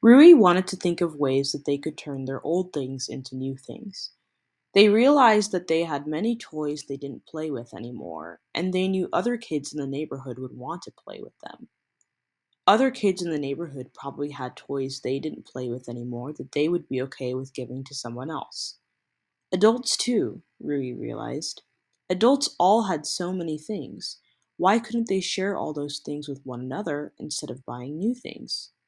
Rui wanted to think of ways that they could turn their old things into new things. They realized that they had many toys they didn't play with anymore, and they knew other kids in the neighborhood would want to play with them. Other kids in the neighborhood probably had toys they didn't play with anymore that they would be okay with giving to someone else. Adults, too, Rui realized. Adults all had so many things. Why couldn't they share all those things with one another instead of buying new things?